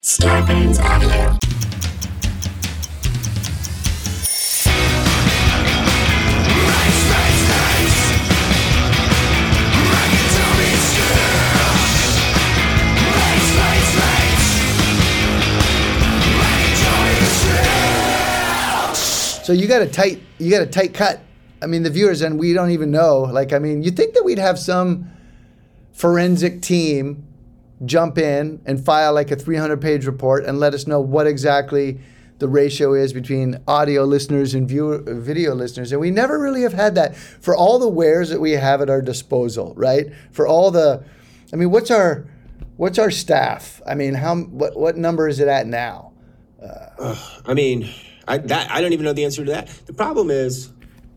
Scarpins Avenue. So you got a tight cut. I mean, the viewers, and we don't even know. Like, I mean, you'd think that we'd have some forensic team jump in and file like a 300-page report and let us know what exactly the ratio is between audio listeners and video listeners. And we never really have had that for all the wares that we have at our disposal, right? For all the, I mean, what's our staff? I mean, what number is it at now? I mean, I don't even know the answer to that. The problem is,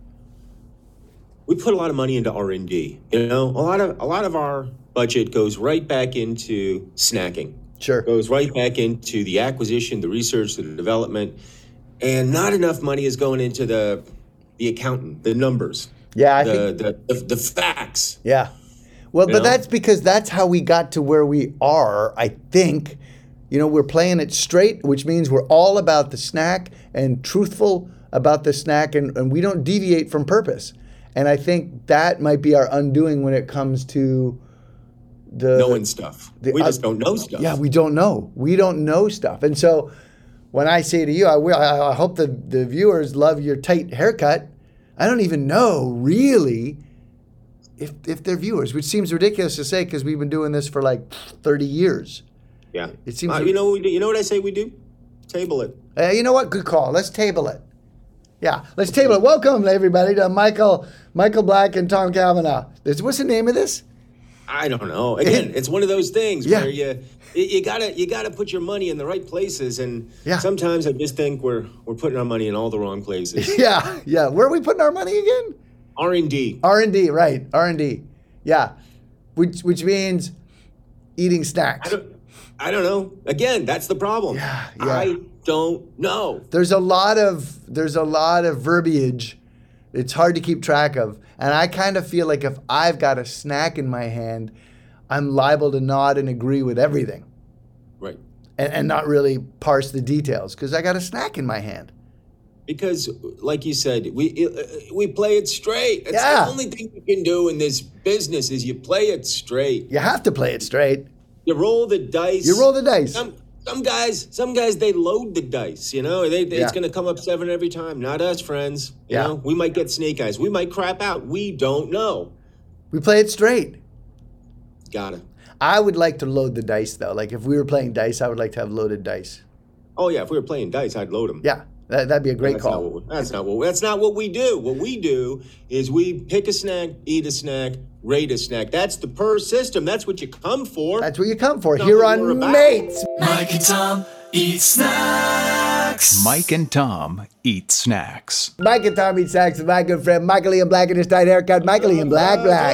we put a lot of money into R&D. You know, a lot of our budget goes right back into snacking. Sure. Goes right back into the acquisition, the research, the development, and not enough money is going into the accountant, the numbers. Yeah, I think the facts. Yeah. Well, but that's because that's how we got to where we are, I think. You know, we're playing it straight, which means we're all about the snack and truthful about the snack, and we don't deviate from purpose. And I think that might be our undoing when it comes to knowing stuff. We just don't know stuff. Yeah, we don't know. We don't know stuff. And so when I say to you, I hope the viewers love your tight haircut, I don't even know really if they're viewers, which seems ridiculous to say because we've been doing this for like 30 years. Yeah. It seems you know what I say we do? Table it. You know what? Good call. Let's table it. Yeah, let's table it. Welcome, everybody, to Michael Black and Tom Cavanaugh. What's the name of this? I don't know. Again, it's one of those things where you gotta put your money in the right places, and sometimes I just think we're putting our money in all the wrong places. Yeah. Where are we putting our money again? R&D. R&D, right? R&D. Yeah, which means eating snacks. I don't know. Again, that's the problem. Yeah. I don't know. There's a lot of verbiage. It's hard to keep track of. And I kind of feel like if I've got a snack in my hand, I'm liable to nod and agree with everything. Right. And not really parse the details because I got a snack in my hand. Because, like you said, we play it straight. It's the only thing you can do in this business is you play it straight. You have to play it straight. You roll the dice. Some guys, they load the dice, you know. It's going to come up 7 every time. Not us, friends. You know, we might get snake eyes. We might crap out. We don't know. We play it straight. Gotta. I would like to load the dice, though. Like, if we were playing dice, I would like to have loaded dice. Oh, yeah. If we were playing dice, I'd load them. Yeah. That'd be a great call. That's not what we do. What we do is we pick a snack, eat a snack, rate a snack. That's the PER system. That's what you come for. That's what you come for. Here on Mates. Mike and Tom eat snacks. Mike and Tom eat snacks. Mike and Tom eat snacks with my good friend Michael Ian Black and his tight haircut. Michael Ian Black.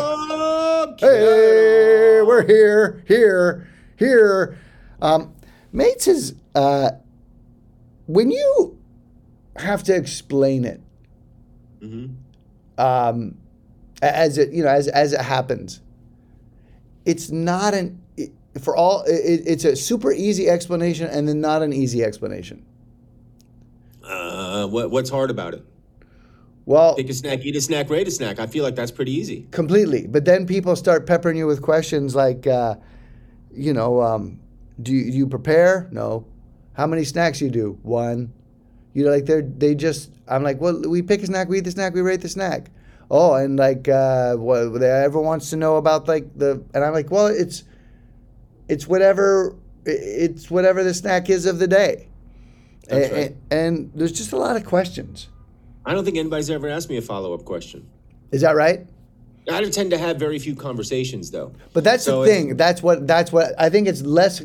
Hey, we're here. Mates is when you have to explain it, as it happens. It's not it's a super easy explanation and then not an easy explanation. What's hard about it? Well, pick a snack, eat a snack, rate a snack. I feel like that's pretty easy. Completely. But then people start peppering you with questions like, do you prepare? No. How many snacks you do? 1. I'm like, well, we pick a snack, we eat the snack, we rate the snack. Oh, and like, everyone wants to know about like and I'm like, well, it's whatever the snack is of the day. That's right. And there's just a lot of questions. I don't think anybody's ever asked me a follow-up question. Is that right? I tend to have very few conversations, though. But that's the thing. That's what I think. It's less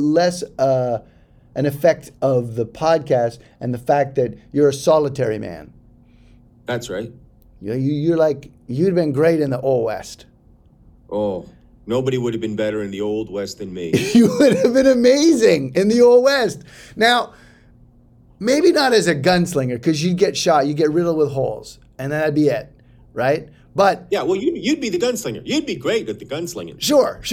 an effect of the podcast and the fact that you're a solitary man. That's right. You're like, you'd been great in the Old West. Oh, nobody would have been better in the Old West than me. You would have been amazing in the Old West. Now, maybe not as a gunslinger because you'd get shot, you'd get riddled with holes, and that'd be it, right? But yeah, well, you'd be the gunslinger. You'd be great at the gunslinging. Sure.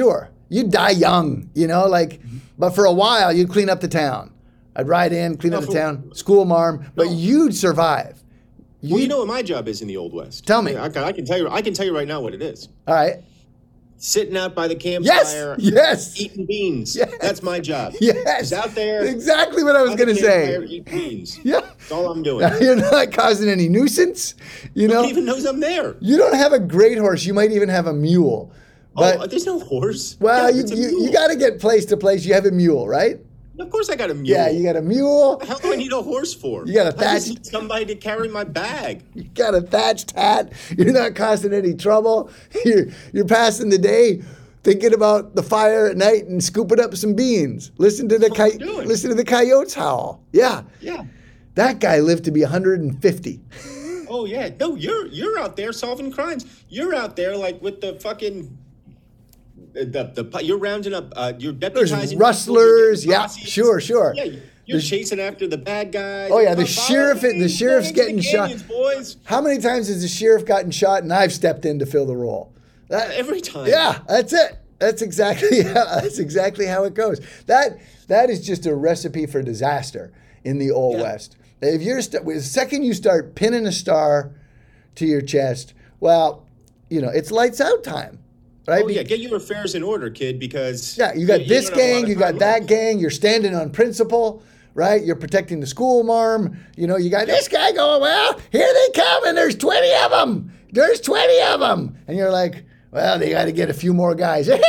you'd die young, but for a while you'd clean up the town. I'd ride in, clean up the town, school marm, but you'd survive. Well, you know what my job is in the Old West. Tell me. I can tell you. I can tell you right now what it is. All right. Sitting out by the campfire, Yes. eating beans. Yes. That's my job. Yes. It's out there. Exactly what I was going to say. Eat beans. Yeah. That's all I'm doing. You're not causing any nuisance. Nobody even knows I'm there. You don't have a great horse. You might even have a mule. But there's no horse. well, Yeah, it's a mule. you got to get place to place. You have a mule, right? Of course I got a mule. Yeah, you got a mule. What the hell do I need a horse for? You got a I just thatched- need somebody to carry my bag. You got a thatched hat. You're not causing any trouble. You're passing the day thinking about the fire at night and scooping up some beans. Listen to the coyotes howl. Yeah. Yeah. That guy lived to be 150. Oh yeah. No, you're out there solving crimes. You're out there like with the fucking you're rounding up you're There's deputizing rustlers. people, you're Yeah, getting sure. Yeah, you're chasing after the bad guys. Oh yeah, the Follow me, sheriff's into getting the shot. canyons, boys. How many times has the sheriff gotten shot and I've stepped in to fill the role? Every time. Yeah, that's it. That's exactly how it goes. That is just a recipe for disaster in the Old West. If you're the second you start pinning a star to your chest, well, it's lights out time, right? Oh yeah, get your affairs in order, kid, because you got this don't have a lot gang, of you got time that left. gang. You're standing on principle, right? You're protecting the school marm. You got this guy going. Well, here they come, and there's 20 of them. There's 20 of them, and you're like, well, they got to get a few more guys. I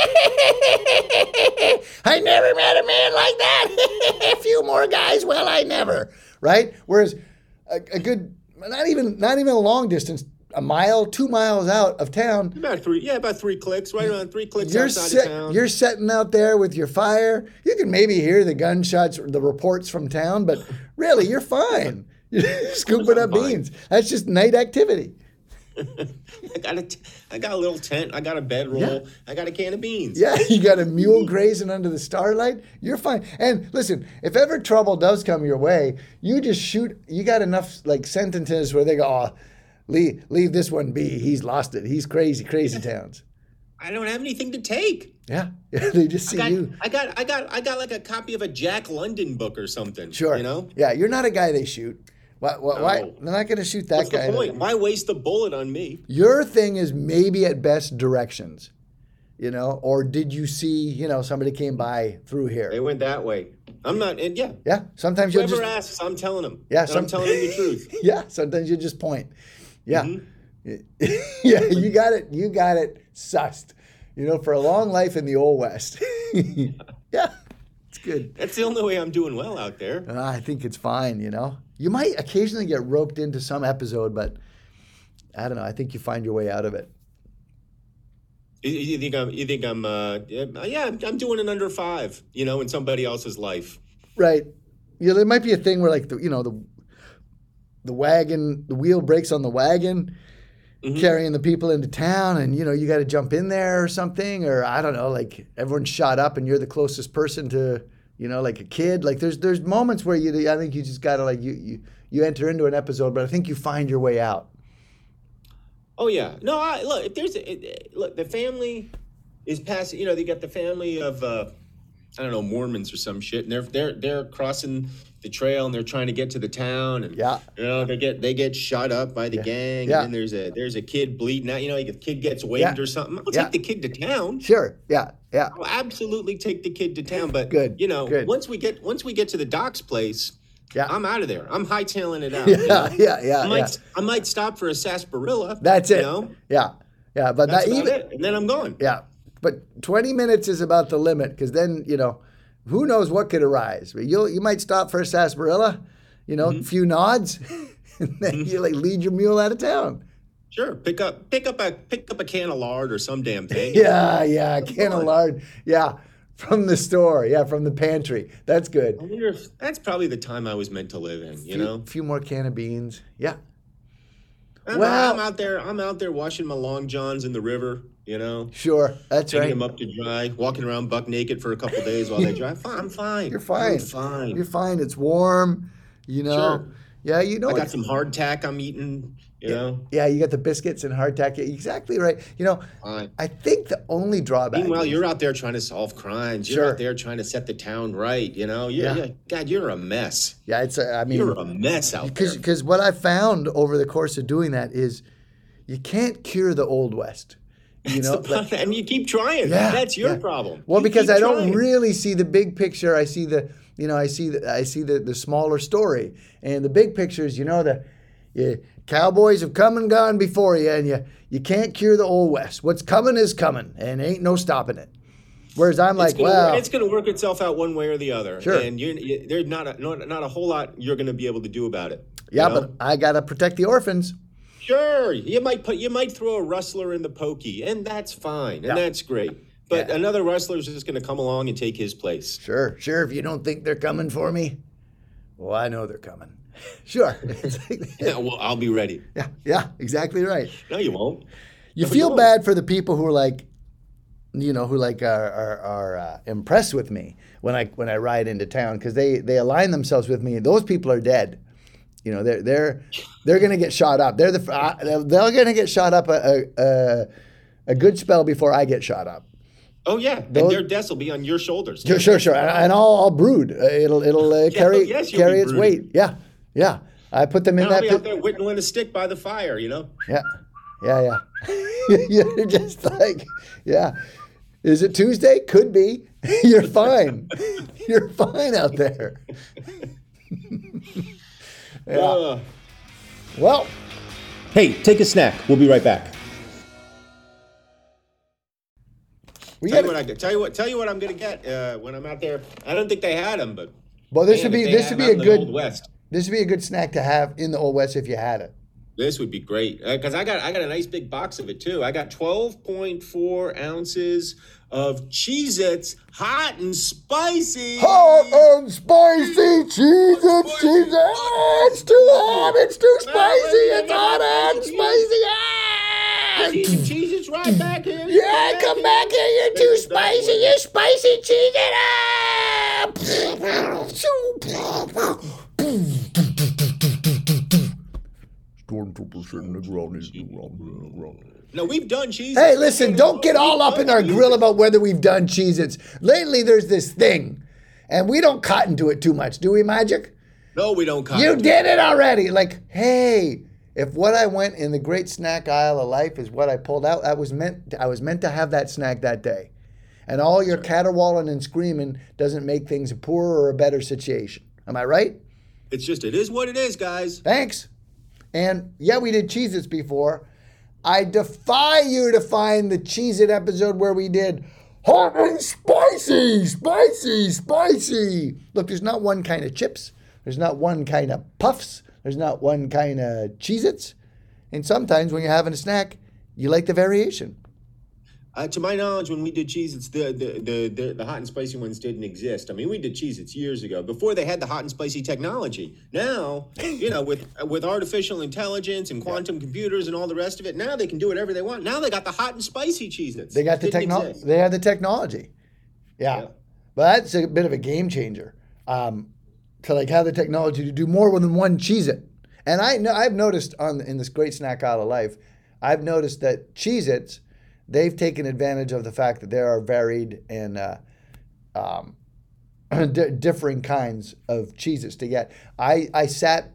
never met a man like that. A few more guys. Well, I never. Right? Whereas a good, not even a long distance, a mile, 2 miles out of town. About 3 clicks, right around 3 clicks outside of town. You're sitting out there with your fire. You can maybe hear the gunshots, the reports from town, but really, you're fine. You're scooping up beans. That's just night activity. I got a little tent. I got a bedroll. Yeah. I got a can of beans. Yeah, you got a mule grazing under the starlight. You're fine. And listen, if ever trouble does come your way, you just shoot. You got enough sentences where they go, "Oh, leave this one be. He's lost it. He's crazy towns." I don't have anything to take. Yeah, they just see you. I got like a copy of a Jack London book or something. Sure. Yeah, you're not a guy they shoot. Why? No. They're not going to shoot that What's guy. the point? Why waste a bullet on me? Your thing is maybe at best directions, or did you see, somebody came by through here? They went that way. I'm not, and yeah. Yeah, sometimes you'll Whoever just. asks, I'm telling them. Yeah, I'm telling them the truth. Yeah, sometimes you just point. Yeah. Mm-hmm. Yeah, you got it. You got it sussed. For a long life in the Old West. Yeah, it's good. That's the only way I'm doing well out there. I think it's fine, You might occasionally get roped into some episode, but I don't know. I think you find your way out of it. You think I'm I'm doing it under 5, in somebody else's life. Right. There might be a thing where the wagon, the wheel breaks on the wagon, carrying the people into town, and you got to jump in there or something, or I don't know, like everyone's shot up and you're the closest person to, like a kid. Like there's moments where I think you just got to you enter into an episode, but I think you find your way out. Oh yeah, no. Look, if there's the family is passing. They got the family of I don't know, Mormons or some shit, and they're crossing the trail and they're trying to get to the town, and they get shot up by the gang, and then there's a kid bleeding out. Like a kid gets winged or something. I'll take the kid to town. Sure. Yeah. I'll absolutely take the kid to town. But Good. once we get to the Doc's place. Yeah. I'm out of there. I'm hightailing it out. I might stop for a sarsaparilla. That's it. Yeah. But that's about it. And then I'm going. Yeah. But 20 minutes is about the limit, because then, who knows what could arise. You might stop for a sarsaparilla, a few nods, and then you lead your mule out of town. Sure. Pick up a can of lard or some damn thing. Yeah, a can of lard. Yeah. From the store, from the pantry. That's good. I wonder if that's probably the time I was meant to live in, A few more can of beans. Yeah. I'm out there washing my long johns in the river, Sure, that's Taking right. them up to dry, walking around buck naked for a couple of days while they dry. I'm fine. You're fine. I'm fine. You're fine. It's warm, Sure. Yeah, you know I got what? some hardtack I'm eating, you know. Yeah, you got the biscuits and hardtack. Exactly right. You know, Fine. I think the only drawback Meanwhile, is, you're out there trying to solve crimes. You're Sure. out there trying to set the town right, you know. Yeah. God, you're a mess. yeah, it's I mean, You're a mess out there. because what I found over the course of doing that is you can't cure the old west. You know, And you keep trying. Yeah, That's your yeah. problem. Well, You because keep I don't trying. really see the big picture. I see the smaller story, and the big picture is, cowboys have come and gone before you, and you can't cure the old west. What's coming is coming, and ain't no stopping it. Whereas I'm like, well, It's going to work itself out one way or the other. Sure. And there's not a whole lot you're going to be able to do about it. yeah, you know? but I gotta protect the orphans. Sure, you might throw a rustler in the pokey, and that's fine, and that's great. But Yeah. another rustler's just going to come along and take his place. Sure. If you don't think they're coming for me, well, I know they're coming. Sure. Yeah, well, I'll be ready. yeah, exactly right. No, you won't. You No, but feel you bad for the people who are like, are impressed with me when I ride into town, because they align themselves with me. Those people are dead. You know, they're gonna get shot up. They're gonna get shot up a good spell before I get shot up. Oh yeah, and their deaths will be on your shoulders. Sure, and I'll brood. It'll carry yes, you'll carry be its brooding. weight. Yeah. I put them in And I'll that. be out there whittling a stick by the fire, you know. Yeah. You're just like, yeah. Is it Tuesday? Could be. You're fine. You're fine out there. Uh, Well, hey, take a snack. We'll be right back. we Tell got. you what I'm gonna get when I'm out there. I don't think they had them, but Well, this would man, be if they this had would 'em be out a in the good. Old West. This would be a good snack to have in the Old West if you had it. This would be great because I got a nice big box of it too. I got 12.4 ounces of Cheez-Its, hot and spicy. Hot and spicy Cheez-Its, It's too hot. It's too spicy. It's hot and spicy. Eating Cheez-Its right back here. Yeah, come back here. You're too spicy. You spicy Cheez-It. Stormtrooper sitting in the ground. No, we've done Cheez-Its. Hey, listen, don't get all up in our grill about whether we've done Cheez-Its. Lately, there's this thing, and we don't cotton to it too much, do we, Magic? No, we don't. You did it already. Like, hey, if what I went in the great snack aisle of life is what I pulled out, I was meant to have that snack that day. And all your caterwauling and screaming doesn't make things a poorer or a better situation. Am I right? It is what it is, guys. Thanks. And yeah, we did Cheez-Its before. I defy you to find the Cheez-It episode where we did hot and spicy. Look, there's not one kind of chips. There's not one kind of puffs. There's not one kind of Cheez-Its. And sometimes when you're having a snack, you like the variation. To my knowledge, when we did Cheez-Its, the hot and spicy ones didn't exist. I mean, we did Cheez-Its years ago, before they had the hot and spicy technology. Now, with artificial intelligence and quantum computers and all the rest of it, now they can do whatever they want. Now they got the hot and spicy Cheez-Its. They got the technology. They have the technology. Yeah. But that's a bit of a game changer. To like have the technology to do more than one Cheez-It. And I've noticed in this great snack aisle of life, I've noticed that Cheez-Its, they've taken advantage of the fact that there are varied and differing kinds of Cheez-Its to get. I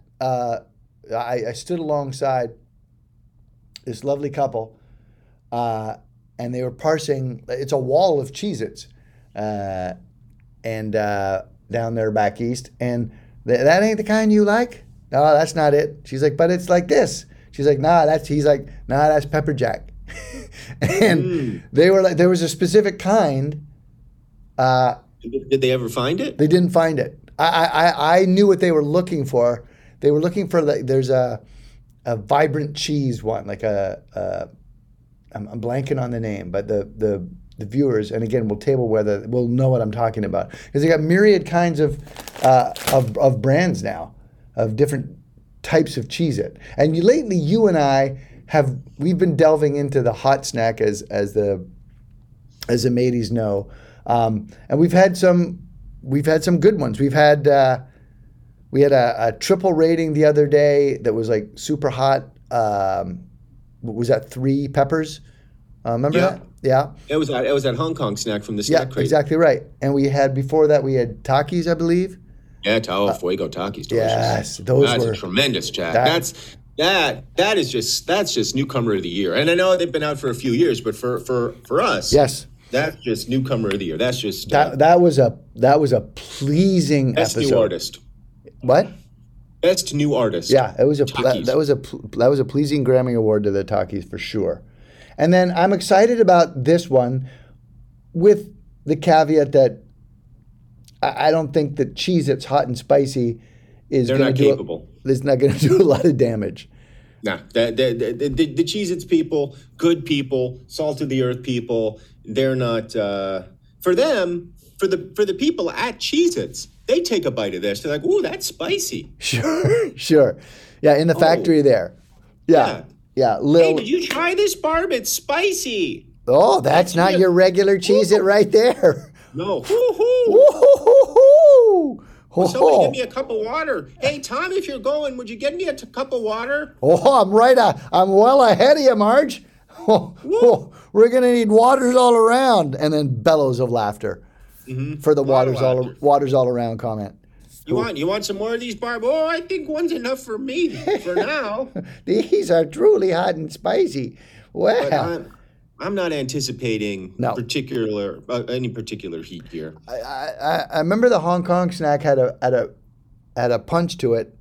stood alongside this lovely couple, and they were parsing. It's a wall of Cheez-Its, and down there back east, and that ain't the kind you like. No, that's not it. She's like, but it's like this. She's like, he's like, that's pepper jack. And they were like, there was a specific kind. Did they ever find it? They didn't find it. I knew what they were looking for. They were looking for, like, there's a vibrant cheese one, like I'm blanking on the name, but the viewers, and again, we'll know what I'm talking about, because they got myriad kinds of brands now, of different types of Cheez-It. And lately, you and I we've been delving into the hot snack as the mateys know, and we've had some good ones. We've had We had a triple rating the other day that was like super hot. Was that 3 peppers? Remember Yeah. that? Yeah. It was that Hong Kong snack from the Yeah, snack crate. exactly right. And we had, before that, we had Takis, I believe. Yeah, Tao Fuego Takis, delicious. Yes, those That's were a tremendous, Jack. that- That's just newcomer of the year. And I know they've been out for a few years, but for us, Yes. that's just newcomer of the year. That's just That was a pleasing best episode. new artist. What? Best new artist. Yeah, it was Takis. that was a pleasing Grammy award to the Takis for sure. And then I'm excited about this one, with the caveat that I don't think that Cheez-Its Hot and Spicy is They're going not to do capable. It's not going to do a lot of damage. Nah, the Cheez-Its people, good people, salt of the earth people, they're not for them, for the people at Cheez-Its, they take a bite of this. They're like, ooh, that's spicy. Sure. Yeah, in the factory there. Yeah. Yeah. Hey, did you try this, Barb? It's spicy. Oh, that's not your regular Cheez-It right there. No. Hoo-hoo. Woo-hoo-hoo-hoo. Will somebody give me a cup of water? Hey, Tom, if you're going, would you get me a cup of water? Oh, I'm well ahead of you, Marge. We're going to need waters all around. And then bellows of laughter for the waters all around comment. You want some more of these, Barb? Oh, I think one's enough for me for now. These are truly hot and spicy. Well, But I'm not anticipating No. any particular heat here. I remember the Hong Kong snack had a punch to it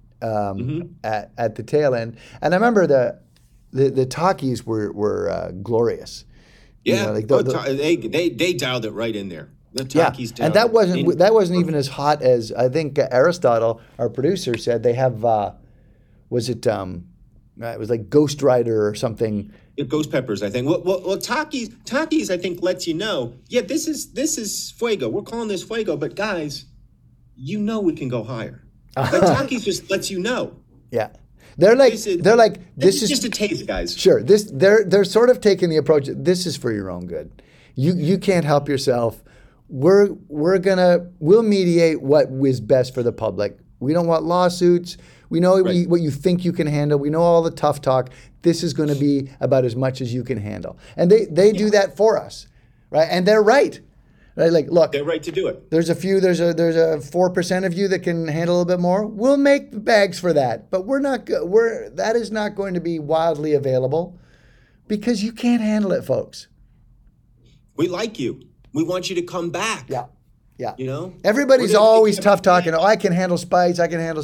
at the tail end, and I remember the Takis were glorious. Yeah, You know, they dialed it right in there. The Yeah, Takis and that wasn't even as hot as I think Aristotle, our producer, said. They have it was like Ghost Rider or something. Ghost peppers, I think. Well, Takis, I think, lets you know. Yeah, this is Fuego. We're calling this Fuego, but guys, we can go higher. Like Takis just lets you know. Yeah, they're like this is just a taste, guys. Sure, they're sort of taking the approach. This is for your own good. You can't help yourself. We'll mediate what is best for the public. We don't want lawsuits. We know what you think you can handle. We know all the tough talk. This is going to be about as much as you can handle. And they do that for us, right? And they're right. Right? Like, look, They're right to do it. there's a 4% of you that can handle a little bit more. We'll make the bags for that, but that is not going to be wildly available because you can't handle it, folks. We like you. We want you to come back. Yeah. You know? Everybody's We're gonna always keep you tough talking. back. Oh, I can handle spice.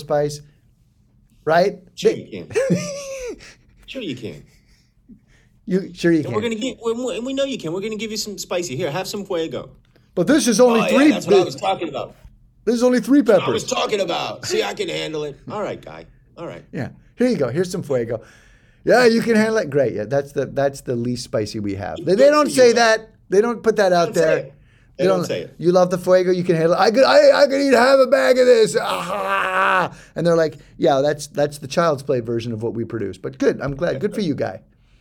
Right? Sure you can. Sure you can. Sure you And can. we're gonna give. And we know you can. We're gonna give you some spicy. Here, have some Fuego. But this is only Oh, three. yeah, that's what I was talking about. This is only 3 I was peppers. talking about. See, I can handle it. All right, guy. All right. Yeah. Here you go. Here's some Fuego. Yeah, you can handle it. Great. Yeah, that's the least spicy we have. They don't say that. They don't put that out They don't say there. it. They don't say it. You love the Fuego. You can handle it. I could eat half a bag of this. Ah! And they're like, yeah, that's the child's play version of what we produce. But good. I'm glad. Good for you, guy.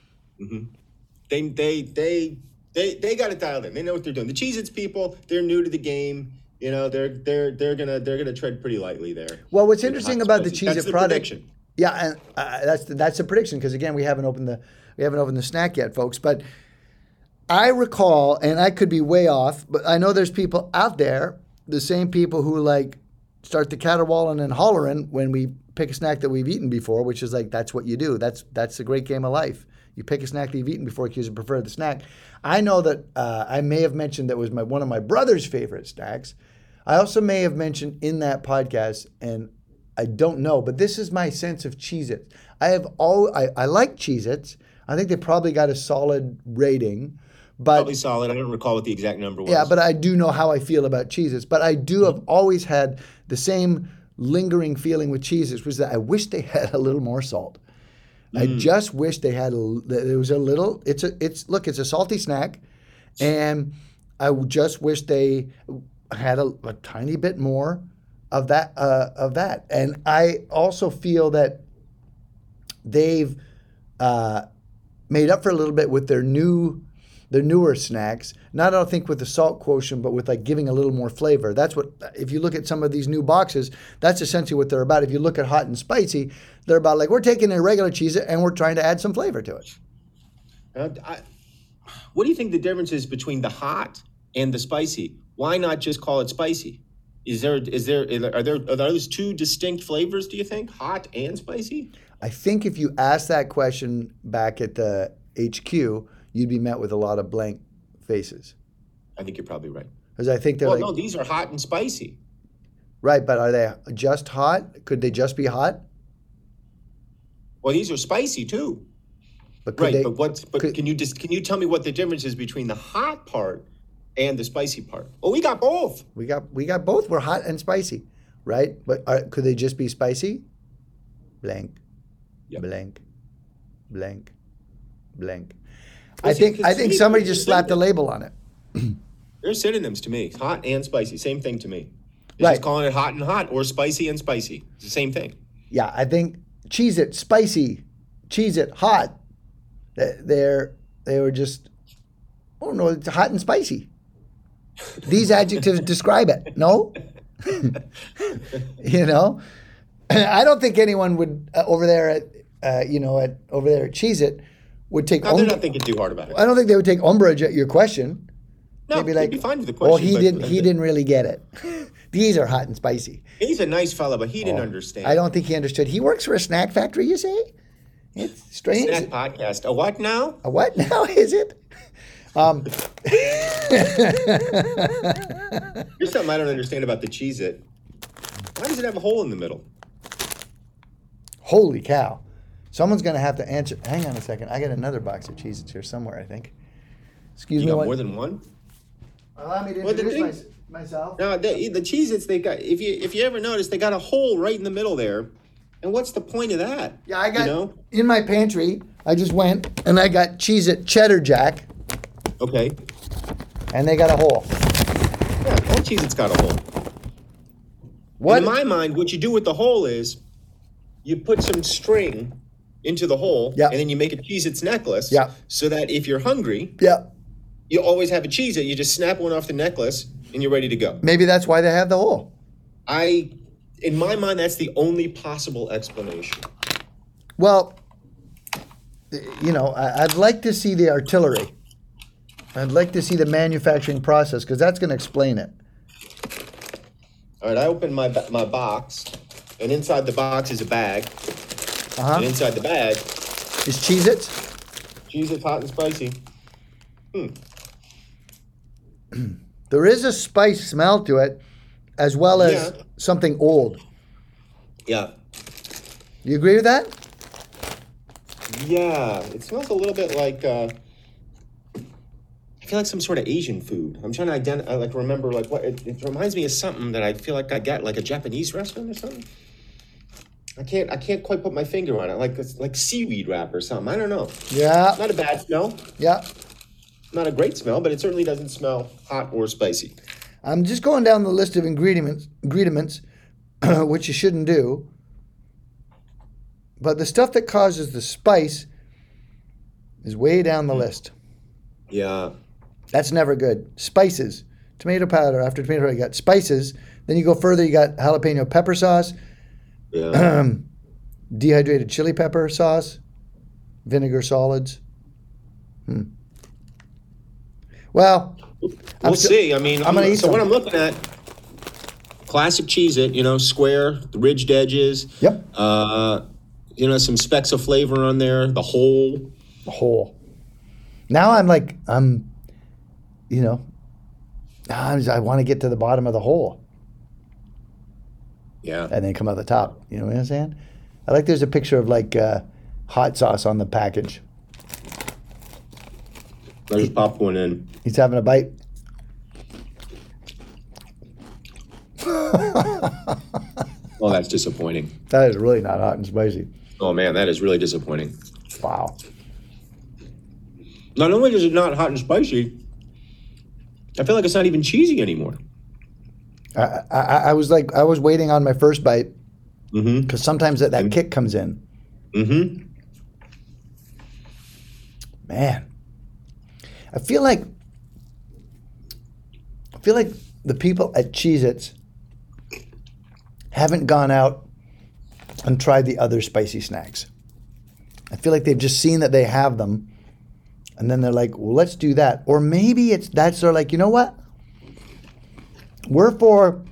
They got it dialed in. They know what they're doing. The Cheez-Its people, they're new to the game. You know, they're gonna tread pretty lightly there. Well, what's interesting about the That's Cheez-It the product? prediction. Yeah, and that's a prediction because again, we haven't opened the snack yet, folks. But I recall, and I could be way off, but I know there's people out there, the same people who like start the caterwauling and hollering when we pick a snack that we've eaten before, which is like that's what you do. That's a great game of life. You pick a snack that you've eaten before because you prefer the snack. I know that I may have mentioned that was one of my brother's favorite snacks. I also may have mentioned in that podcast, and I don't know, but this is my sense of Cheez-Its. I like Cheez-Its. I think they probably got a solid rating. But Probably solid. I don't recall what the exact number was. yeah, but I do know how I feel about Cheez-Its. But I do have always had the same lingering feeling with Cheez-Its, was that I wish they had a little more salt. I just wish they had there was a little. It's a salty snack, and I just wish they had a tiny bit more of that. And I also feel that they've made up for a little bit with their new the newer snacks. Not, I don't think with the salt quotient, but with like giving a little more flavor. That's what, if you look at some of these new boxes, that's essentially what they're about. If you look at hot and spicy, they're about like, we're taking a regular Cheez-It and we're trying to add some flavor to it. What do you think the difference is between the hot and the spicy? Why not just call it spicy? Are those two distinct flavors, do you think? Hot and spicy? I think if you ask that question back at the HQ, you'd be met with a lot of blank faces. I think you're probably right. Because I think they're no, these are hot and spicy. Right, but are they just hot? Could they just be hot? Well, these are spicy too. But Right, can you tell me what the difference is between the hot part and the spicy part? Oh, we got both. We got both. We're hot and spicy, right? But could they just be spicy? Blank, Yep. blank, blank, blank. Well, I think see, somebody they're just slapped a label on it. They're synonyms to me. Hot and spicy, same thing to me. It's Right. just calling it hot and hot or spicy and spicy. It's the same thing. Yeah, I think Cheez-It spicy, Cheez-It hot. They were just, oh no, it's hot and spicy. These adjectives describe it. No, you know, I don't think anyone would over there at Cheez-It would take. No, they're not thinking too hard about it. I don't think they would take umbrage at your question. No, They'd be like, they'd be fine with the question. well, he but- didn't really get it. These are hot and spicy. He's a nice fella, but he didn't understand. I don't think he understood. He works for a snack factory, you say? It's strange. Snack podcast. A what now? A what now is it? Here's something I don't understand about the Cheez-It. Why does it have a hole in the middle? Holy cow. Someone's going to have to answer. Hang on a second. I got another box of Cheez-Its here somewhere, I think. Excuse You me. got more than one? Allow me to Well, the introduce thing- myself. No, the Cheez-Its, they got, if you ever notice, they got a hole right in the middle there. And what's the point of that? Yeah, I got, You know? in my pantry, I just went and I got Cheez-It Cheddar Jack, Okay. and they got a hole. Yeah, all Cheez-Its got a hole. What? In my mind, what you do with the hole is you put some string into the hole, Yeah. and then you make a Cheez-Its necklace, Yeah. so that if you're hungry, Yeah. you always have a Cheez-It. You just snap one off the necklace, and you're ready to go. Maybe that's why they have the hole. In my mind, that's the only possible explanation. Well, I'd like to see the artillery. I'd like to see the manufacturing process because that's going to explain it. All right, I opened my box, and inside the box is a bag, and inside the bag, Is Cheez-Its? Cheez-Its hot and spicy. There is a spice smell to it, as well as Yeah. something old. Yeah. You agree with that? Yeah, it smells a little bit like, I feel like some sort of Asian food. I'm trying to remember, what, it reminds me of something that I feel like I got, like a Japanese restaurant or something. I can't quite put my finger on it, like seaweed wrap or something. I don't know. Yeah. Not a bad smell. Yeah. Not a great smell, but it certainly doesn't smell hot or spicy. I'm just going down the list of ingredients, which you shouldn't do. But the stuff that causes the spice is way down the list. Yeah. That's never good. Spices, tomato powder. After tomato powder, you got spices. Then you go further, you got jalapeno pepper sauce, Yeah. dehydrated chili pepper sauce, vinegar solids. Well, We'll see. I mean, I'm gonna eat so what some. I'm looking at, classic Cheez-It, square, the ridged edges. Yep. Some specks of flavor on there, the whole. Whole. Now I want to get to the bottom of the hole Yeah. and then come out the top. You know what I'm saying? I like there's a picture of hot sauce on the package. I just popped one in. He's having a bite. Oh, that's disappointing. That is really not hot and spicy. Oh, man, that is really disappointing. Wow. Not only is it not hot and spicy, I feel like it's not even cheesy anymore. I was waiting on my first bite Mm-hmm. because sometimes that kick comes in. Mm-hmm. Man. I feel like the people at Cheez-Its haven't gone out and tried the other spicy snacks. I feel like they've just seen that they have them, and then they're like, well, let's do that. Or maybe they're like, you know what? We're for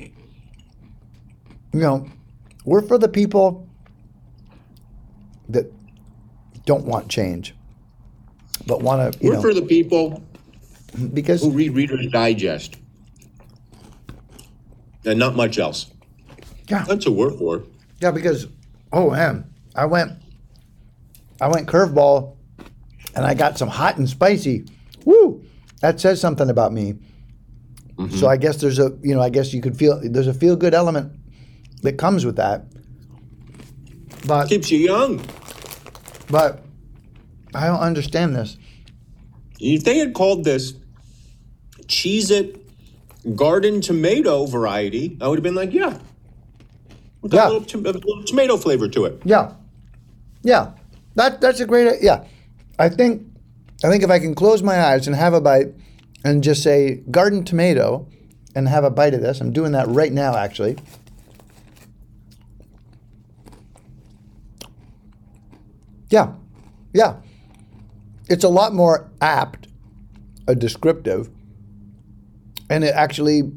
the people that don't want change, but want to, We're for the people because who read Reader's Digest and not much else. yeah, That's what we're for. yeah, because oh man, I went curveball, and I got some hot and spicy. Woo! That says something about me. Mm-hmm. So I guess I guess you could feel there's a feel good element that comes with that. But Keeps you young. But I don't understand this. If they had called this Cheez-It Garden Tomato variety, I would have been like, yeah. With Yeah. a little tomato flavor to it. Yeah, yeah, that's a great. Yeah, I think if I can close my eyes and have a bite, and just say garden tomato, and have a bite of this. I'm doing that right now, actually. Yeah, yeah. It's a lot more apt, a descriptive, and it actually,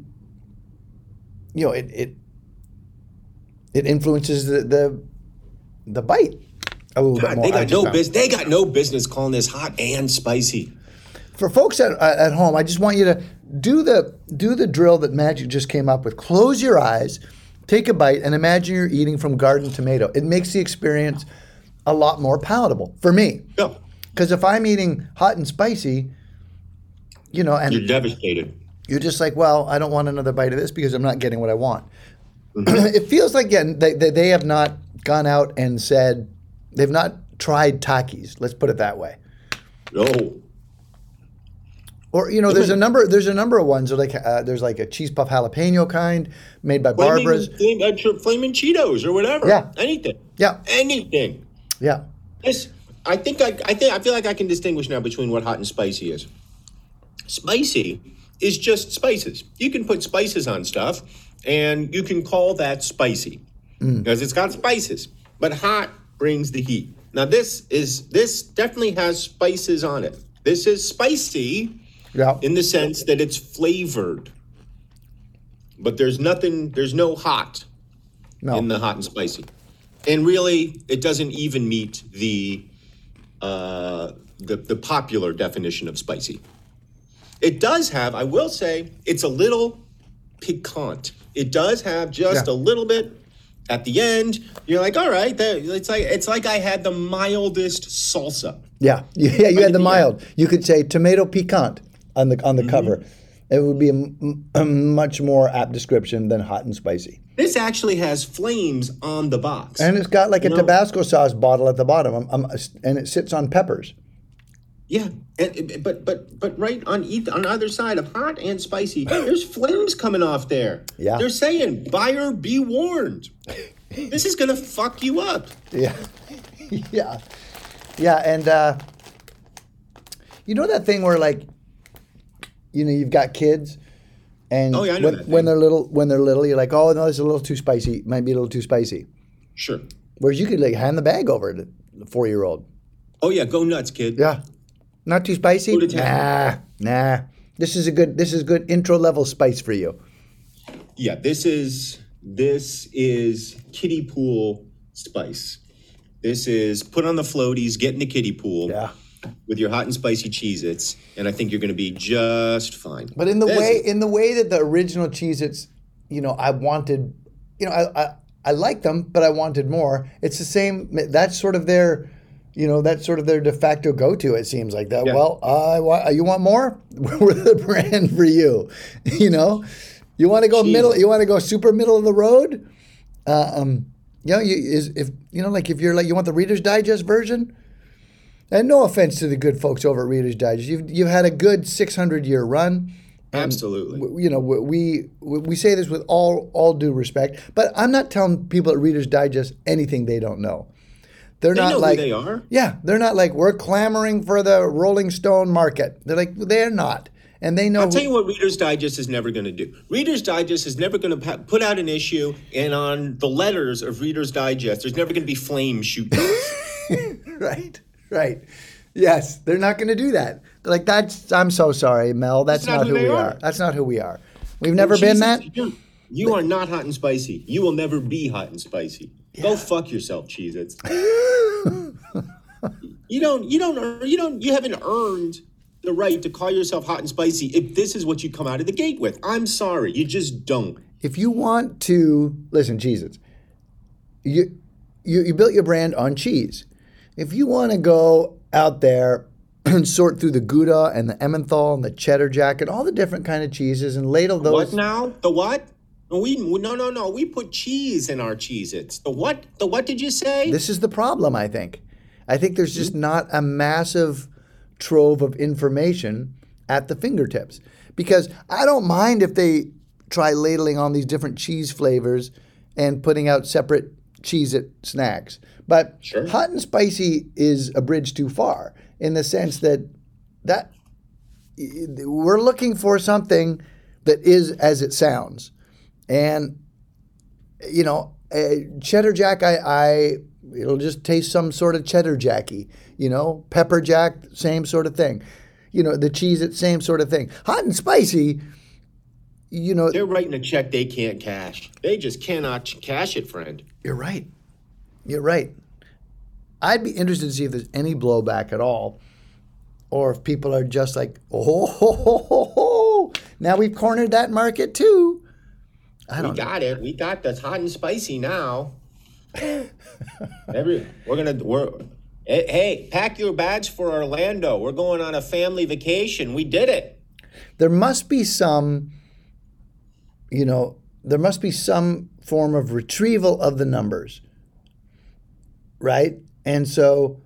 it influences the bite a little bit God, more. they got no business calling this hot and spicy. For folks at home, I just want you to do the drill that Magic just came up with. Close your eyes, take a bite, and imagine you're eating from garden tomato. It makes the experience a lot more palatable for me. Yeah. Because if I'm eating hot and spicy, and You're devastated. you're just like, well, I don't want another bite of this because I'm not getting what I want. It feels like, again, they have not gone out and said, they've not tried Takis. Let's put it that way. No. Or there's a number of ones. There's like a cheese puff jalapeno kind made by Barbara's. Flaming Cheetos or whatever. Yeah. Anything. Yeah. Anything. Yeah. I feel like I can distinguish now between what hot and spicy is. Spicy is just spices. You can put spices on stuff, and you can call that spicy because it's got spices. But hot brings the heat. Now this definitely has spices on it. This is spicy. Yeah. In the sense that it's flavored. But there's no hot in the hot and spicy. And really, it doesn't even meet the popular definition of spicy. It does have, I will say, it's a little piquant. It does have just a little bit at the end. You're like, all right, it's like I had the mildest salsa. Yeah. You had the mild. You could say tomato piquant on the cover. It would be a much more apt description than hot and spicy. This actually has flames on the box. And it's got like a Tabasco sauce bottle at the bottom, and it sits on peppers. Yeah, but right on either side of hot and spicy, there's flames coming off there. Yeah. They're saying, buyer, be warned. This is going to fuck you up. Yeah. Yeah. Yeah, and that thing where you've got kids, and I know that when they're little, you're like, oh no, this is a little too spicy. It might be a little too spicy. Sure. Whereas you could hand the bag over to the 4-year-old. Oh yeah, go nuts, kid. Yeah. Not too spicy? Go to town. Nah. This is good intro level spice for you. Yeah, this is kiddie pool spice. This is put on the floaties, get in the kiddie pool. Yeah. With your hot and spicy Cheez-Its, and I think you're going to be just fine. But in the way that the original Cheez-Its, I wanted, I like them, but I wanted more. It's the same. That's sort of their, de facto go-to. It seems like that. Yeah. Well, you want more? We're the brand for you. You want to go middle. You want to go super middle of the road. If you're like you want the Reader's Digest version. And no offense to the good folks over at Reader's Digest, you've had a good 600-year run. Absolutely. We say this with all due respect, but I'm not telling people at Reader's Digest anything they don't know. They're They not know like who they are. Yeah, they're not like we're clamoring for the Rolling Stone market. They're like they're not, and they know. I'll tell you what Reader's Digest is never going to do. Reader's Digest is never going to put out an issue, and on the letters of Reader's Digest, there's never going to be flames shooting. Right. Yes, they're not going to do that. They're like, I'm so sorry, Mel. That's not who we are. That's not who we are. We've never been that. You are not hot and spicy. You will never be hot and spicy. Yeah. Go fuck yourself, Cheez-Its. You haven't earned the right to call yourself hot and spicy if this is what you come out of the gate with. I'm sorry. You just don't. If you want to, listen, Cheez-Its, you built your brand on cheese. If you want to go out there and sort through the Gouda and the Emmenthal and the Cheddar Jack and all the different kind of cheeses and ladle those. What now? The what? No. We put cheese in our Cheez-Its. The what? The what did you say? This is the problem, I think. I think there's just not a massive trove of information at the fingertips. Because I don't mind if they try ladling on these different cheese flavors and putting out separate Cheez-It snacks. But sure. Hot and spicy is a bridge too far in the sense that we're looking for something that is as it sounds. And, Cheddar Jack, it'll just taste some sort of Cheddar Jacky. Pepper Jack, same sort of thing. The Cheez-It, same sort of thing. Hot and spicy, They're writing a check they can't cash. They just cannot cash it, friend. You're right. I'd be interested to see if there's any blowback at all, or if people are just like, now we've cornered that market too. We got it. We got this hot and spicy now. Hey, pack your bags for Orlando. We're going on a family vacation. We did it. There must be some form of retrieval of the numbers, right? And so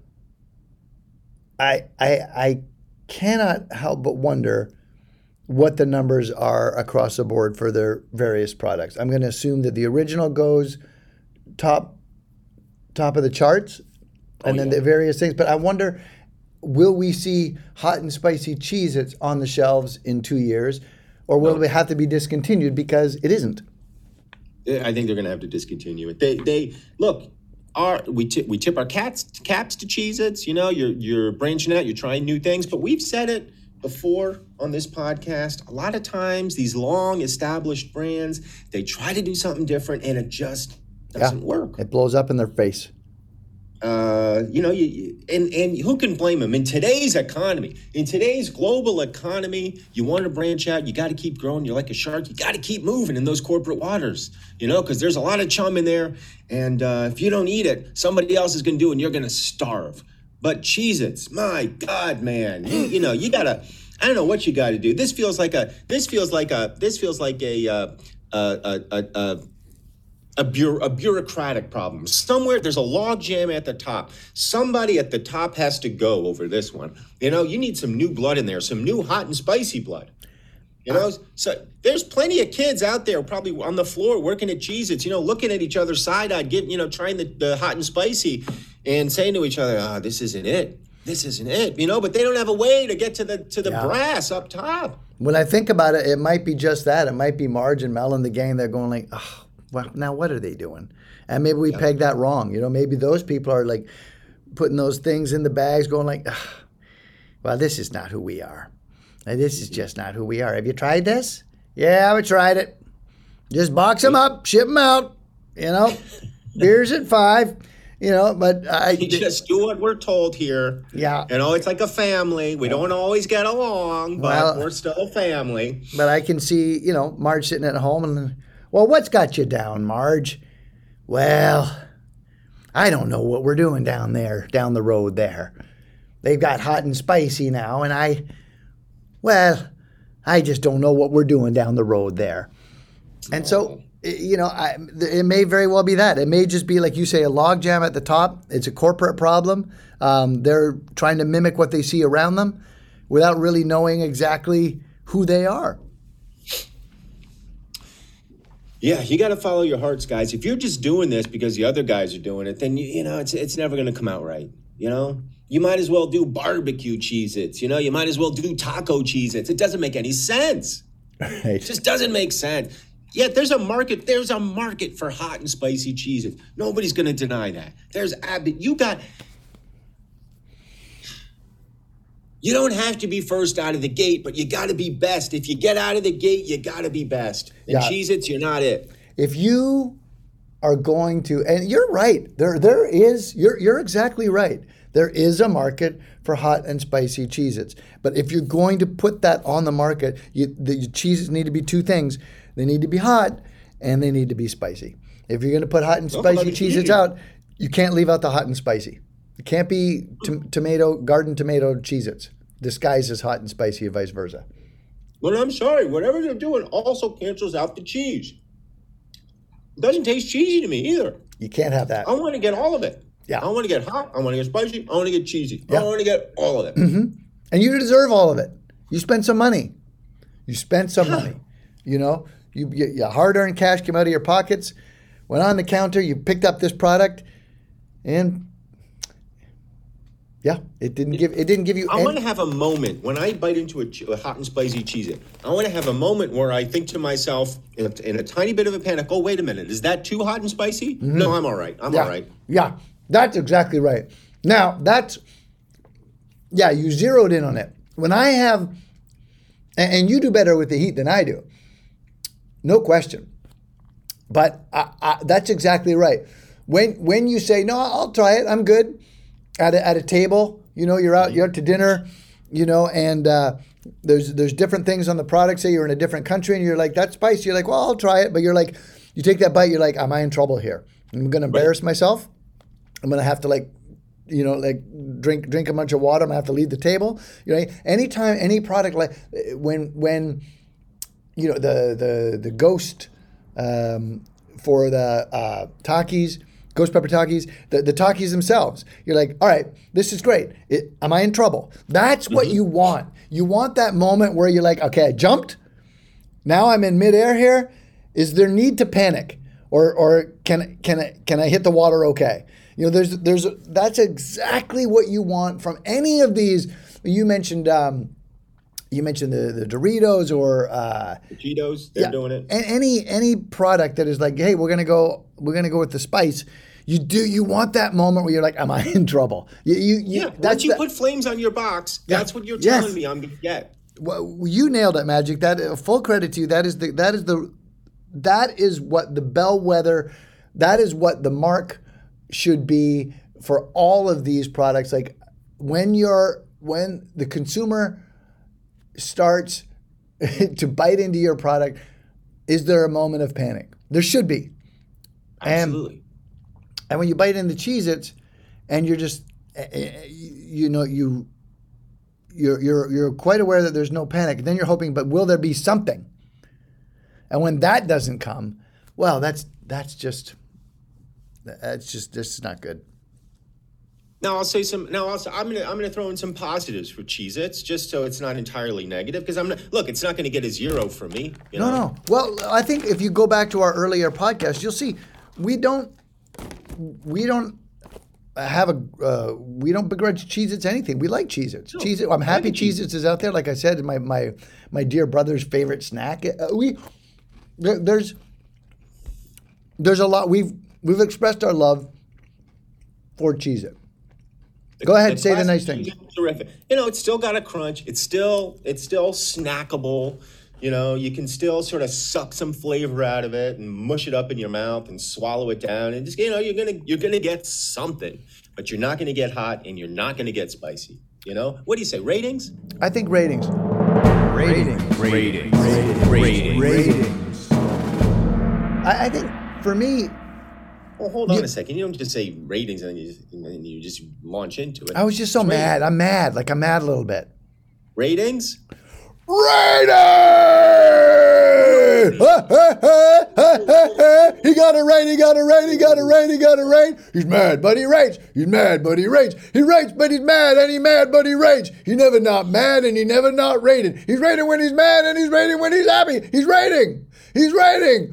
I cannot help but wonder what the numbers are across the board for their various products. I'm going to assume that the original goes top of the charts, and then the various things. But I wonder, will we see hot and spicy Cheez-Its on the shelves in 2 years, or will it have to be discontinued because it isn't? I think they're going to have to discontinue it. They look. We tip our caps to Cheez-Its. You're branching out. You're trying new things. But we've said it before on this podcast. A lot of times, these long established brands, they try to do something different, and it just doesn't work. It blows up in their face. And who can blame them? In today's economy, in today's global economy, you want to branch out, you got to keep growing. You're like a shark. You got to keep moving in those corporate waters, because there's a lot of chum in there. And if you don't eat it, somebody else is going to do it, and you're going to starve. But Cheez-Its, my God, man, you got to, I don't know what you got to do. This feels like a bureaucratic problem. Somewhere there's a log jam at the top. Somebody at the top has to go over this one. You need some new blood in there, some new hot and spicy blood. So there's plenty of kids out there probably on the floor working at Cheez-Its, looking at each other side-eyed, trying the hot and spicy and saying to each other, this isn't it. This isn't it, but they don't have a way to get to the brass up top. When I think about it, it might be just that. It might be Marge and Mel and the gang. They're going like, well, now what are they doing? And maybe we pegged that wrong. Maybe those people are like putting those things in the bags going like, well, this is not who we are. This is just not who we are. Have you tried this? Yeah, we tried it. Just box them up, ship them out. Beers at $5. But we just do what we're told here. Yeah. It's like a family. We don't always get along, but we're still a family. But I can see, Marge sitting at home and, well, what's got you down, Marge? Well, I don't know what we're doing down the road there. They've got hot and spicy now, and I just don't know what we're doing down the road there. And so, it may very well be that. It may just be, like you say, a logjam at the top. It's a corporate problem. They're trying to mimic what they see around them without really knowing exactly who they are. Yeah, you got to follow your hearts, guys. If you're just doing this because the other guys are doing it, then it's never going to come out right. You might as well do barbecue Cheez-Its. You might as well do taco Cheez-Its. It doesn't make any sense. Right. It just doesn't make sense. Yet there's a market. There's a market for hot and spicy Cheez-Its. Nobody's going to deny that. You don't have to be first out of the gate, but you got to be best. If you get out of the gate, you got to be best. And Cheez-Its, you're not it. If you are going to, and you're right, there is, you're exactly right. There is a market for hot and spicy Cheez-Its. But if you're going to put that on the market, the Cheez-Its need to be two things. They need to be hot and they need to be spicy. If you're going to put hot and spicy Cheez-Its out, you can't leave out the hot and spicy. It can't be garden tomato Cheez-Its disguised as hot and spicy or vice versa. But I'm sorry, whatever they're doing also cancels out the cheese. It doesn't taste cheesy to me either. You can't have that. I want to get all of it. Yeah. I want to get hot. I want to get spicy. I want to get cheesy. Yeah. I want to get all of it. Mm-hmm. And you deserve all of it. You spent some money. You hard-earned cash came out of your pockets, went on the counter, you picked up this product, and it didn't give you. I want to have a moment when I bite into a hot and spicy Cheez-It. I want to have a moment where I think to myself in a tiny bit of a panic. Oh, wait a minute, is that too hot and spicy? Mm-hmm. No, I'm all right. I'm all right. Yeah, that's exactly right. Now you zeroed in on it. When I have, and you do better with the heat than I do, no question. But that's exactly right. When you say no, I'll try it. I'm good. At a table, you're out to dinner, and there's different things on the product. Say you're in a different country and you're like, that's spicy. You're like, well, I'll try it. But you're like, you take that bite, you're like, am I in trouble here? I'm going to embarrass myself. I'm going to have to drink a bunch of water. I'm going to have to leave the table. Anytime, any product, like when the Ghost for the Takis, Ghost Pepper Takis, the Takis themselves. You're like, all right, this is great. Am I in trouble? That's what you want. You want that moment where you're like, okay, I jumped. Now I'm in midair here. Is there need to panic, or can I hit the water okay? That's exactly what you want from any of these. You mentioned the Doritos or the Cheetos. They're doing it. And any product that is like, hey, we're gonna go with the spice. You want that moment where you're like, am I in trouble? Once you put flames on your box, that's what you're telling me I'm gonna get. Well, you nailed it, Magic. That full credit to you. That is what the bellwether. That is what the mark should be for all of these products. Like when the consumer starts to bite into your product, is there a moment of panic? There should be. Absolutely. And when you bite into Cheez-Its and you're just, you're quite aware that there's no panic, then you're hoping, but will there be something? And when that doesn't come, well, that's just not good. Now I'm gonna throw in some positives for Cheez-Its, just so it's not entirely negative. Because it's not gonna get a 0 from me. No. Well, I think if you go back to our earlier podcast, you'll see we don't begrudge Cheez-Its anything. We like Cheez-Its. No, Cheez-Its. I'm happy Cheez-Its is out there. Like I said, my dear brother's favorite snack. There's a lot. We've expressed our love for Cheez-It. Go ahead, say the nice things. Terrific. It's still got a crunch. It's still snackable. You can still sort of suck some flavor out of it and mush it up in your mouth and swallow it down. And just you're gonna get something, but you're not gonna get hot and you're not gonna get spicy. What do you say? Ratings? I think ratings. Ratings. I think for me. Well, hold on a second. You don't just say ratings and then you just launch into it. I was just so mad. I'm mad. Like I'm mad a little bit. Ratings? Ratings! He got it right, he got it right, he got it right, he got it right. He's mad, but he rage. He's mad, but he rage. He rage, but he's mad, and he's mad, but he rage. He never not mad, and he never not rated. He's rating when he's mad, and he's rating when he's happy. He's rating. He's rating.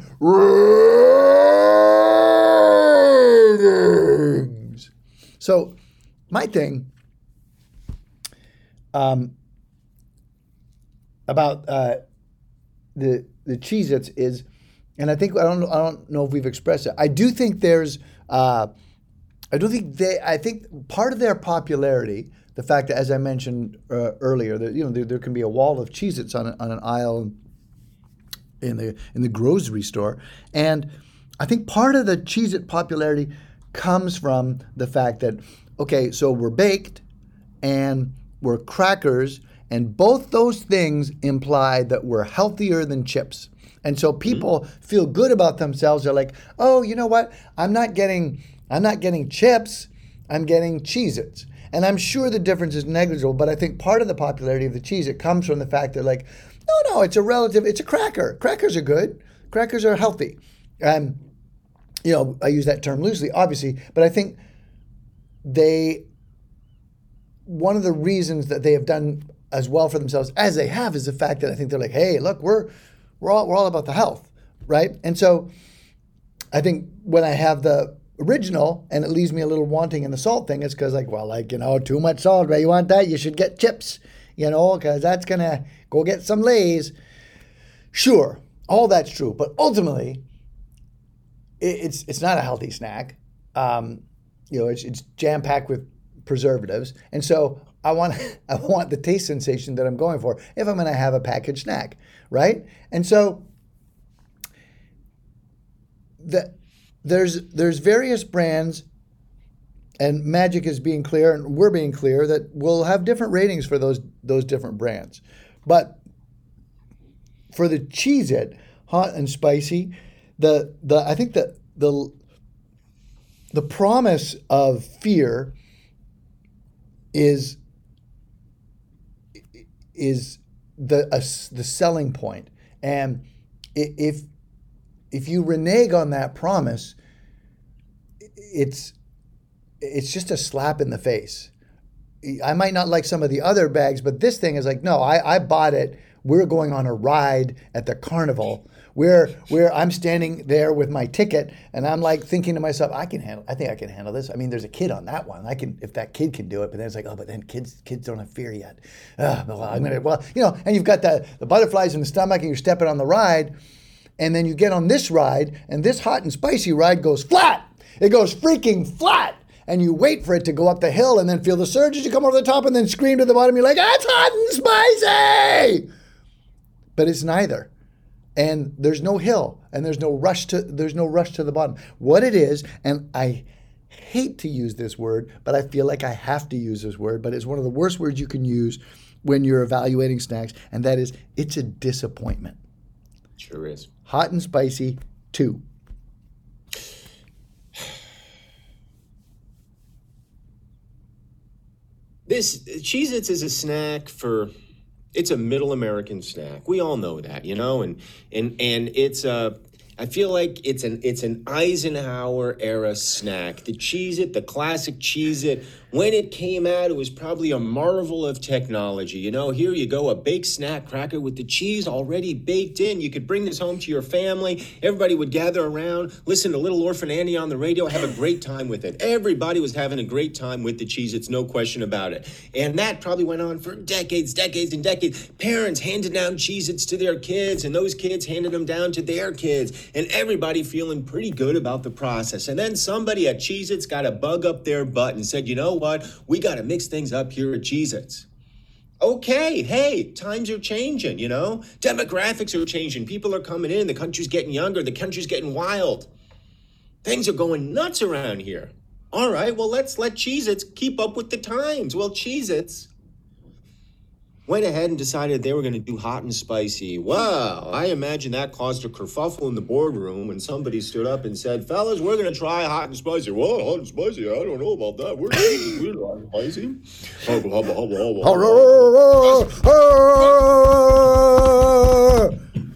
Ratings. So, my thing about the Cheez-Its is, and I think I don't know if we've expressed it. I do think there's I think part of their popularity, the fact that, as I mentioned earlier, that there can be a wall of Cheez-Its on an aisle in the grocery store, and I think part of the Cheez-It popularity comes from the fact that, okay, so we're baked and we're crackers, and both those things imply that we're healthier than chips. And so people feel good about themselves. They're like, oh, you know what? I'm not getting chips, I'm getting Cheez-Its. And I'm sure the difference is negligible, but I think part of the popularity of the Cheez-It comes from the fact that, like, no, it's a cracker. Crackers are good. Crackers are healthy. I use that term loosely, obviously, but I think one of the reasons that they have done as well for themselves as they have is the fact that I think they're like, hey, look, we're all about the health, right? And so I think when I have the original and it leaves me a little wanting in the salt thing, it's because too much salt, right? You want that? You should get chips, because that's going to go get some Lay's. Sure, all that's true, but ultimately, it's not a healthy snack. It's jam-packed with preservatives, and so I want the taste sensation that I'm going for if I'm going to have a packaged snack, right? And so there's various brands, and Magic is being clear, and we're being clear that we'll have different ratings for those different brands. But for the Cheez-It, hot and spicy, I think the promise of fear is the selling point. And if you renege on that promise, it's just a slap in the face. I might not like some of the other bags, but this thing is like, no, I bought it. We're going on a ride at the carnival where I'm standing there with my ticket, and I'm like thinking to myself, I think I can handle this. I mean, there's a kid on that one. If that kid can do it, but then it's like, but then kids don't have fear yet. And you've got the butterflies in the stomach, and you're stepping on the ride, and then you get on this ride, and this hot and spicy ride goes flat. It goes freaking flat. And you wait for it to go up the hill and then feel the surge as you come over the top and then scream to the bottom. You're like, it's hot and spicy! But it's neither. And there's no hill and there's no rush to the bottom. What it is, and I hate to use this word, but I feel like I have to use this word, but it's one of the worst words you can use when you're evaluating snacks, and that is, it's a disappointment. Sure is. Hot and spicy 2. This Cheez-Its is a snack it's a middle American snack. We all know that, and it's I feel like it's an Eisenhower era snack. The Cheez-It, the classic Cheez-It, when it came out, it was probably a marvel of technology. Here you go, a baked snack cracker with the cheese already baked in. You could bring this home to your family. Everybody would gather around, listen to Little Orphan Annie on the radio, have a great time with it. Everybody was having a great time with the Cheez-Its, no question about it. And that probably went on for decades and decades. Parents handed down Cheez-Its to their kids, and those kids handed them down to their kids. And everybody feeling pretty good about the process. And then somebody at Cheez-Its got a bug up their butt and said, you know what? We got to mix things up here at Cheez-Its. Okay, hey, times are changing, Demographics are changing. People are coming in. The country's getting younger. The country's getting wild. Things are going nuts around here. All right, well, let's let Cheez-Its keep up with the times. Well, Cheez-Its went ahead and decided they were going to do hot and spicy. Wow, I imagine that caused a kerfuffle in the boardroom when somebody stood up and said, fellas, we're going to try hot and spicy. Well, hot and spicy, I don't know about that. We're hot and spicy.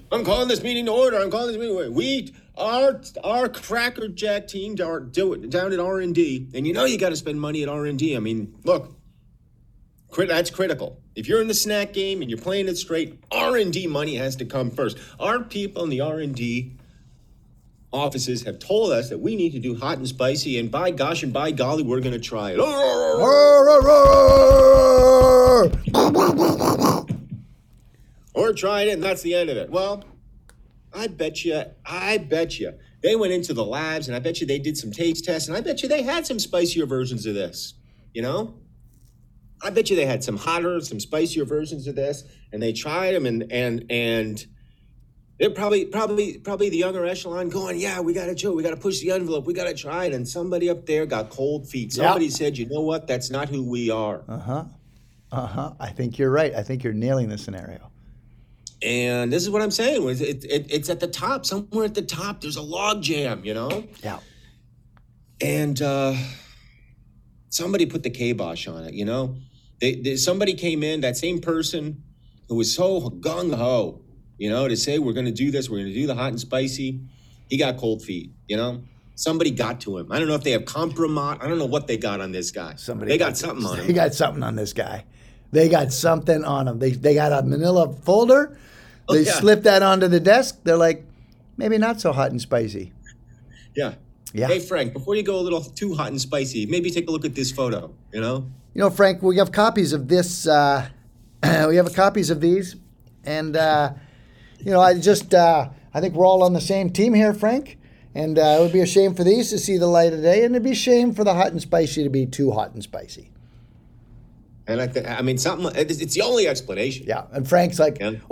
I'm calling this meeting to order. I'm calling this meeting. Our Cracker Jack team down at R&D, and you know you got to spend money at R&D. I mean, look, that's critical. If you're in the snack game and you're playing it straight, R&D money has to come first. Our people in the R&D offices have told us that we need to do hot and spicy, and by gosh and by golly, we're going to try it. Or tried it, and that's the end of it. Well, I bet you, they went into the labs, and I bet you they did some taste tests, and I bet you they had some spicier versions of this, you know? I bet you they had some hotter, some spicier versions of this, and they tried them, and they're probably the younger echelon going, yeah, we got to push the envelope, we got to try it, and somebody up there got cold feet. Somebody said, you know what, that's not who we are. I think you're right. I think you're nailing the scenario. And this is what I'm saying. It's at the top, somewhere at the top. There's a log jam, you know? Yeah. And somebody put the kibosh on it, you know? Somebody came in, that same person who was so gung-ho, you know, to say we're going to do this, we're going to do the hot and spicy. He got cold feet, you know? Somebody got to him. I don't know if they have compromise. I don't know what they got on this guy. They got something on him. They got something on this guy. They got something on him. They got a manila folder. They slip that onto the desk. They're like, maybe not so hot and spicy. Yeah. Hey, Frank, before you go a little too hot and spicy, maybe take a look at this photo, you know? You know, Frank, we have copies of this. We have copies of these. And, you know, I think we're all on the same team here, Frank. And it would be a shame for these to see the light of day. And it'd be a shame for the hot and spicy to be too hot and spicy. And I mean, it's the only explanation. Yeah, and Frank's like, yeah.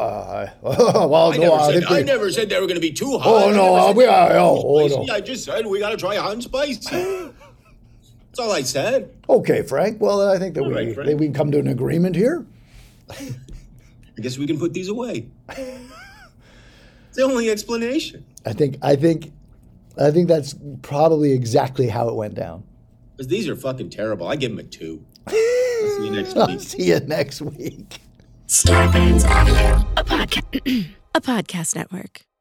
I never said they were going to be too hot. I just said we got to try hot and spicy. That's all I said. Okay, Frank. Well, I think that we can come to an agreement here. I guess we can put these away. It's the only explanation. I think that's probably exactly how it went down. Because these are fucking terrible. I give them a 2. See you next I'll week. see you next week. Starbane's Audio, a podcast network.